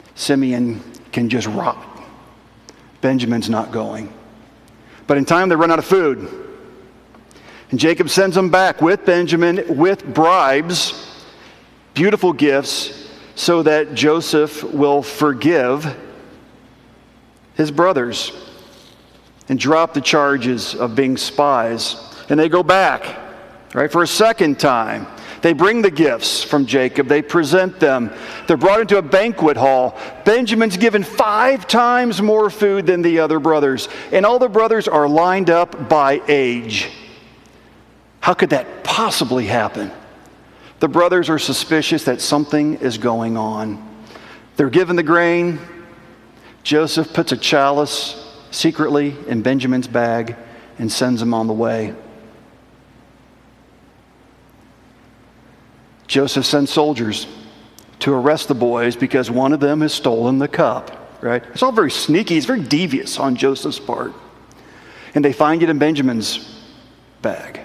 Simeon can just rot. Benjamin's not going. But in time, they run out of food. And Jacob sends them back with Benjamin, with bribes, beautiful gifts, so that Joseph will forgive his brothers and drop the charges of being spies. And they go back, right, for a second time. They bring the gifts from Jacob. They present them. They're brought into a banquet hall. Benjamin's given 5 times more food than the other brothers. And all the brothers are lined up by age. How could that possibly happen? The brothers are suspicious that something is going on. They're given the grain. Joseph puts a chalice secretly in Benjamin's bag and sends him on the way. Joseph sends soldiers to arrest the boys because one of them has stolen the cup, right? It's all very sneaky. It's very devious on Joseph's part. And they find it in Benjamin's bag.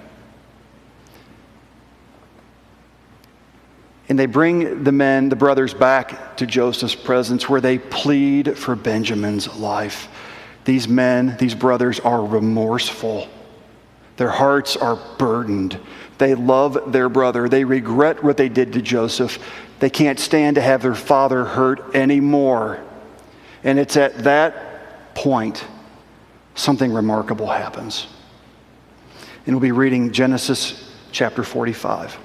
And they bring the brothers back to Joseph's presence where they plead for Benjamin's life. These brothers are remorseful. Their hearts are burdened. They love their brother. They regret what they did to Joseph. They can't stand to have their father hurt anymore. And it's at that point something remarkable happens. And we'll be reading Genesis chapter 45.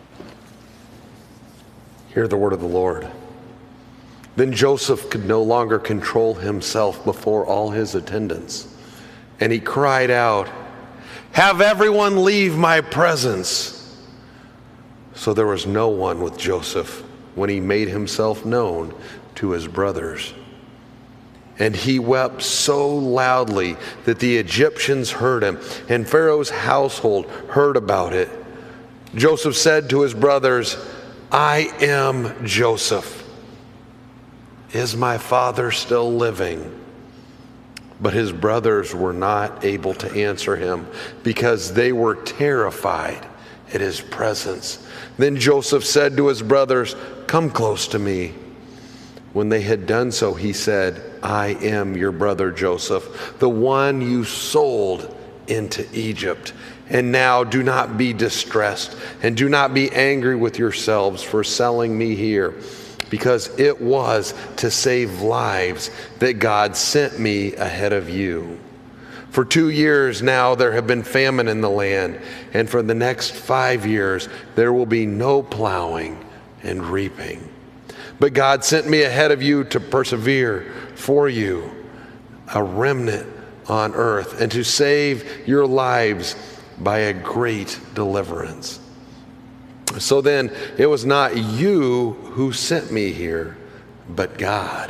Hear the word of the Lord. Then Joseph could no longer control himself before all his attendants, and he cried out, "Have everyone leave my presence." So there was no one with Joseph when he made himself known to his brothers. And he wept so loudly that the Egyptians heard him, and Pharaoh's household heard about it. Joseph said to his brothers, "I am Joseph. Is my father still living?" But his brothers were not able to answer him because they were terrified at his presence. Then Joseph said to his brothers, "Come close to me." When they had done so, he said, "I am your brother Joseph, the one you sold into Egypt. And now do not be distressed and do not be angry with yourselves for selling me here, because it was to save lives that God sent me ahead of you. For 2 years now there have been famine in the land, and for the next 5 years there will be no plowing and reaping. But God sent me ahead of you to persevere for you a remnant on earth and to save your lives by a great deliverance. So then, it was not you who sent me here, but God.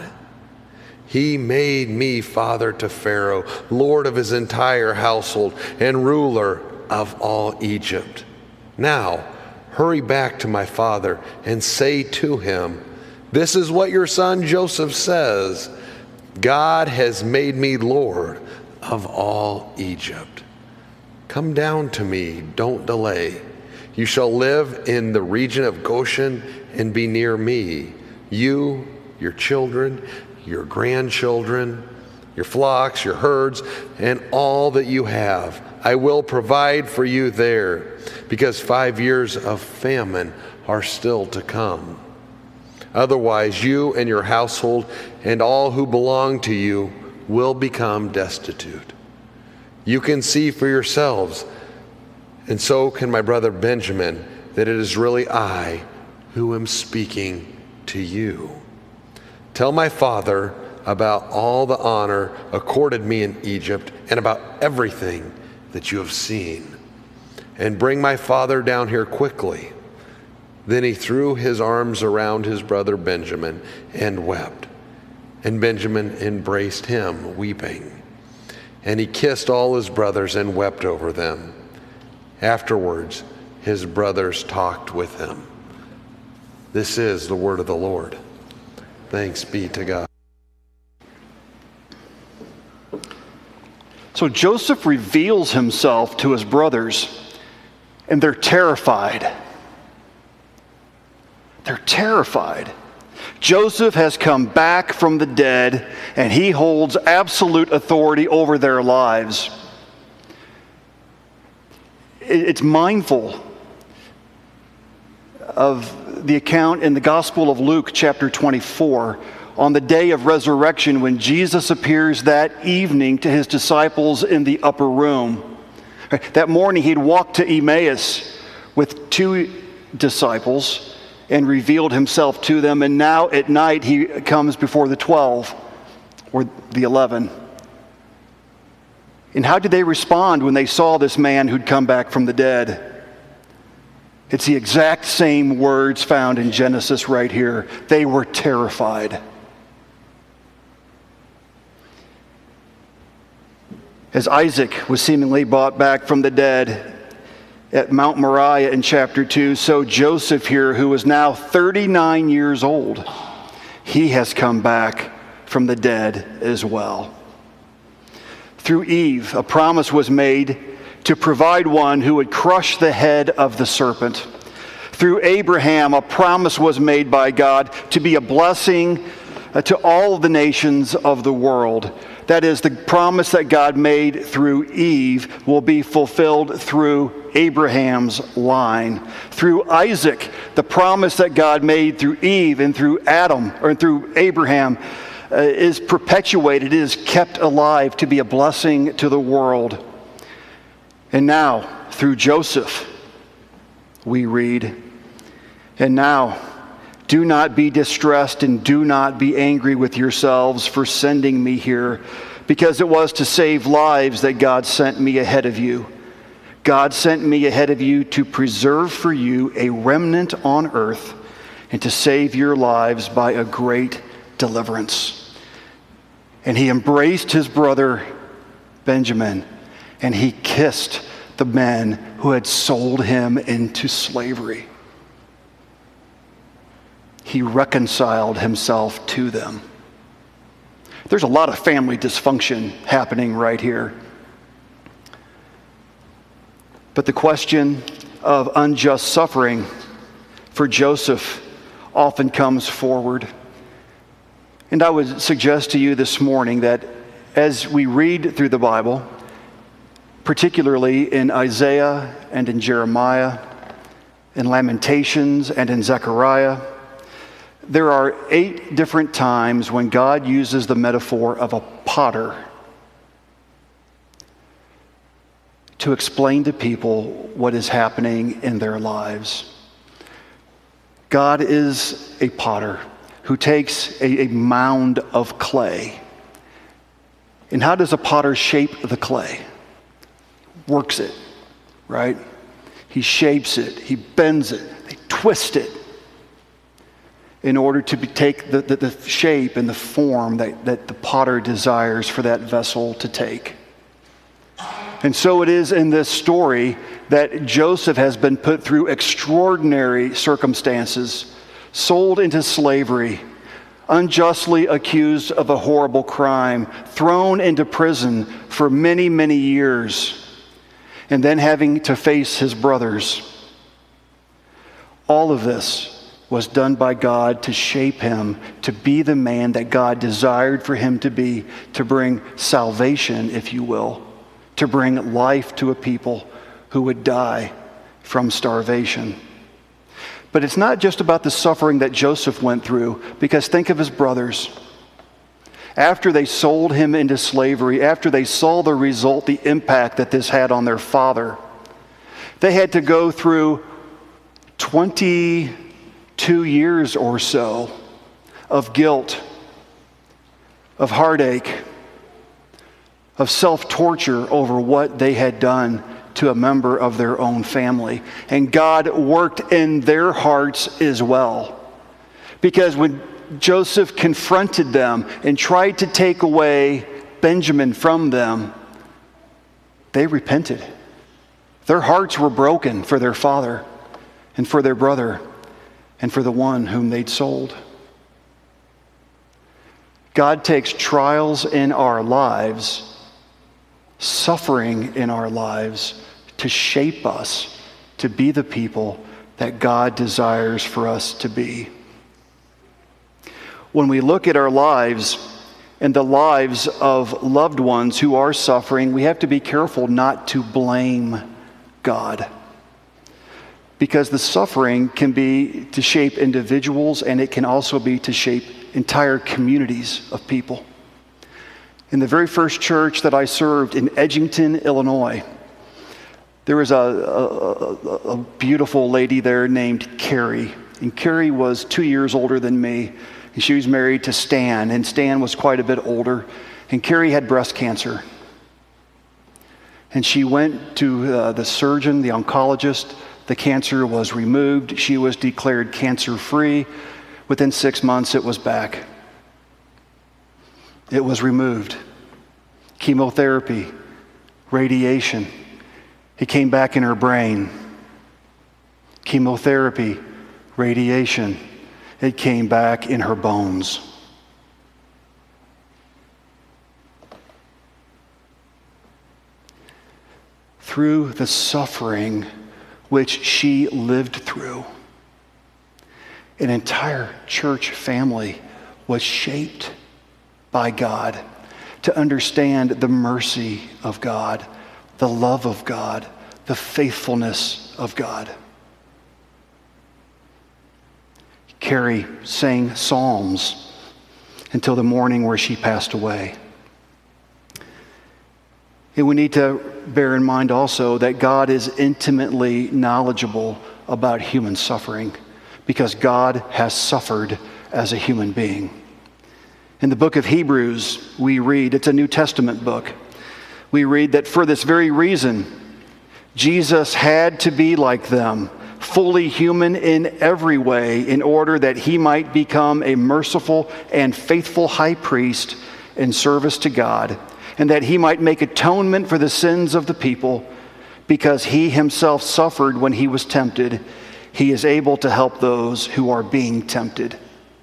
He made me father to Pharaoh, lord of his entire household, and ruler of all Egypt. Now, hurry back to my father and say to him, 'This is what your son Joseph says. God has made me lord of all Egypt. Come down to me, don't delay. You shall live in the region of Goshen and be near me, you, your children, your grandchildren, your flocks, your herds, and all that you have. I will provide for you there, because 5 years of famine are still to come. Otherwise, you and your household and all who belong to you will become destitute. You can see for yourselves, and so can my brother Benjamin, that it is really I who am speaking to you. Tell my father about all the honor accorded me in Egypt and about everything that you have seen. And bring my father down here quickly." Then he threw his arms around his brother Benjamin and wept. And Benjamin embraced him, weeping. And he kissed all his brothers and wept over them. Afterwards, his brothers talked with him. This is the word of the Lord. Thanks be to God. So Joseph reveals himself to his brothers, and they're terrified. They're terrified. Joseph has come back from the dead, and he holds absolute authority over their lives. It's mindful of the account in the Gospel of Luke, chapter 24, on the day of resurrection when Jesus appears that evening to his disciples in the upper room. That morning he'd walked to Emmaus with 2 disciples and revealed himself to them, and now at night he comes before the 12 or the 11. And how did they respond when they saw this man who'd come back from the dead? It's the exact same words found in Genesis right here. They were terrified. As Isaac was seemingly brought back from the dead at Mount Moriah in chapter 2, so Joseph here, who is now 39 years old, he has come back from the dead as well. Through Eve, a promise was made to provide one who would crush the head of the serpent. Through Abraham, a promise was made by God to be a blessing to all the nations of the world. That is, the promise that God made through Eve will be fulfilled through Abraham's line. Through Isaac, the promise that God made through Eve and through Adam, or through Abraham, is perpetuated, is kept alive to be a blessing to the world. And now, through Joseph, we read, "And now, do not be distressed and do not be angry with yourselves for sending me here, because it was to save lives that God sent me ahead of you. God sent me ahead of you to preserve for you a remnant on earth and to save your lives by a great deliverance." And he embraced his brother Benjamin, and he kissed the men who had sold him into slavery. He reconciled himself to them. There's a lot of family dysfunction happening right here. But the question of unjust suffering for Joseph often comes forward. And I would suggest to you this morning that as we read through the Bible, particularly in Isaiah and in Jeremiah, in Lamentations and in Zechariah, there are 8 different times when God uses the metaphor of a potter to explain to people what is happening in their lives. God is a potter who takes a mound of clay. And how does a potter shape the clay? Works it, right? He shapes it, he bends it, they twist it in order to take the shape and the form that the potter desires for that vessel to take. And so it is in this story that Joseph has been put through extraordinary circumstances, sold into slavery, unjustly accused of a horrible crime, thrown into prison for many, many years, and then having to face his brothers. All of this was done by God to shape him to be the man that God desired for him to be, to bring salvation, if you will, to bring life to a people who would die from starvation. But it's not just about the suffering that Joseph went through, because think of his brothers. After they sold him into slavery, after they saw the result, the impact that this had on their father, they had to go through 22 years or so of guilt, of heartache, of self-torture over what they had done to a member of their own family. And God worked in their hearts as well. Because when Joseph confronted them and tried to take away Benjamin from them, they repented. Their hearts were broken for their father and for their brother and for the one whom they'd sold. God takes trials in our lives, suffering in our lives, to shape us to be the people that God desires for us to be. when we look at our lives and the lives of loved ones who are suffering, we have to be careful not to blame God. Because the suffering can be to shape individuals, and it can also be to shape entire communities of people. In the very first church that I served in Edgington, Illinois, there was a beautiful lady there named Carrie. And Carrie was 2 years older than me. And she was married to Stan, and Stan was quite a bit older. And Carrie had breast cancer. And she went to the surgeon, the oncologist. The cancer was removed. She was declared cancer-free. Within 6 months, it was back. It was removed. Chemotherapy, radiation. It came back in her brain. Chemotherapy, radiation. It came back in her bones. Through the suffering which she lived through, an entire church family was shaped by God to understand the mercy of God, the love of God, the faithfulness of God. Carrie sang psalms until the morning where she passed away. And we need to bear in mind also that God is intimately knowledgeable about human suffering because God has suffered as a human being. In the book of Hebrews, we read, it's a New Testament book, we read that for this very reason, Jesus had to be like them, fully human in every way, in order that he might become a merciful and faithful high priest in service to God, and that he might make atonement for the sins of the people, because he himself suffered when he was tempted. He is able to help those who are being tempted.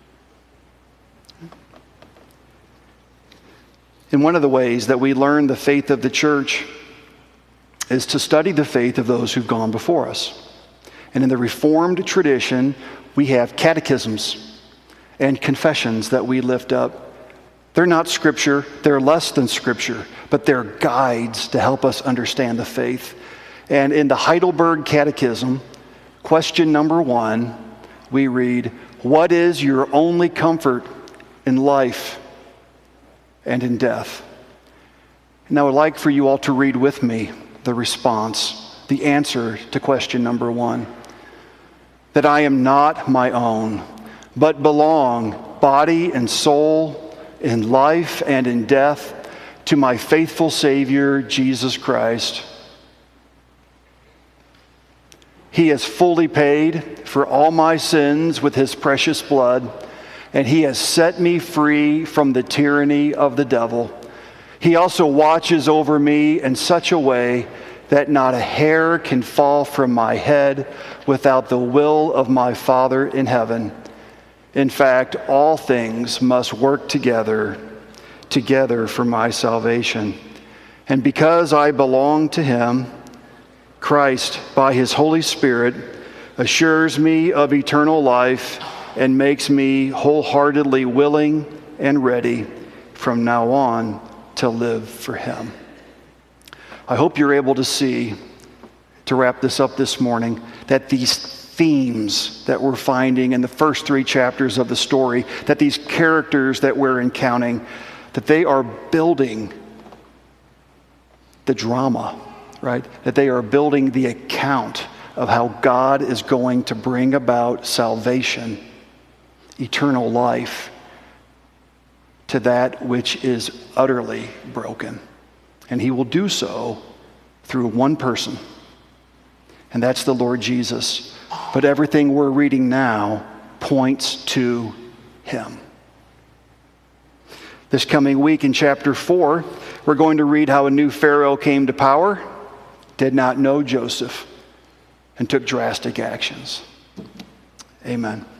And one of the ways that we learn the faith of the church is to study the faith of those who've gone before us. And in the Reformed tradition, we have catechisms and confessions that we lift up. They're not scripture, they're less than scripture, but they're guides to help us understand the faith. And in the Heidelberg Catechism, question number 1, we read, "What is your only comfort in life and in death?" And I would like for you all to read with me the response, the answer to question number 1. That I am not my own, but belong, body and soul, in life and in death, to my faithful Savior, Jesus Christ. He has fully paid for all my sins with his precious blood, and he has set me free from the tyranny of the devil. He also watches over me in such a way that not a hair can fall from my head without the will of my Father in heaven. In fact, all things must work together for my salvation. And because I belong to him, Christ, by his Holy Spirit, assures me of eternal life and makes me wholeheartedly willing and ready from now on to live for him. I hope you're able to see, to wrap this up this morning, that these themes that we're finding in the first 3 chapters of the story, that these characters that we're encountering, that they are building the drama, right? That they are building the account of how God is going to bring about salvation, eternal life, to that which is utterly broken. And he will do so through one person, and that's the Lord Jesus. But everything we're reading now points to him. This coming week in chapter 4, we're going to read how a new Pharaoh came to power, did not know Joseph, and took drastic actions. Amen.